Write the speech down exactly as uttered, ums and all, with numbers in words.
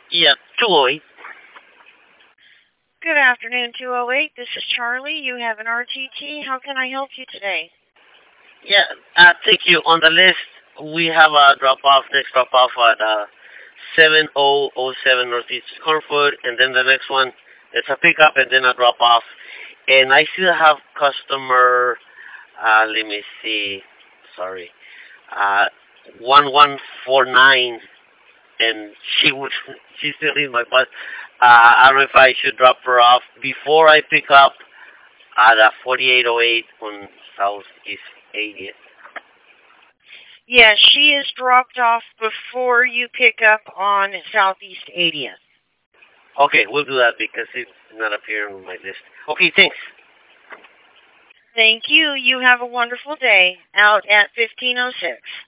Yeah, two oh eight. Good afternoon, two oh eight. This is Charlie. You have an R T T. How can I help you today? Yeah, uh, thank you. On the list, we have a drop off, next drop off at uh, seven oh oh seven Northeast Cornfoot, and then the next one, it's a pickup and then a drop off. And I still have customer, uh, let me see, sorry, uh, one one four nine, and she would, she's still in my bus. Uh, I don't know if I should drop her off before I pick up at uh, forty-eight oh eight on Southeast eightieth. Yes, she is dropped off before you pick up on Southeast eightieth. Okay, we'll do that because it's not appearing on my list. Okay, thanks. Thank you. You have a wonderful day out at fifteen oh six.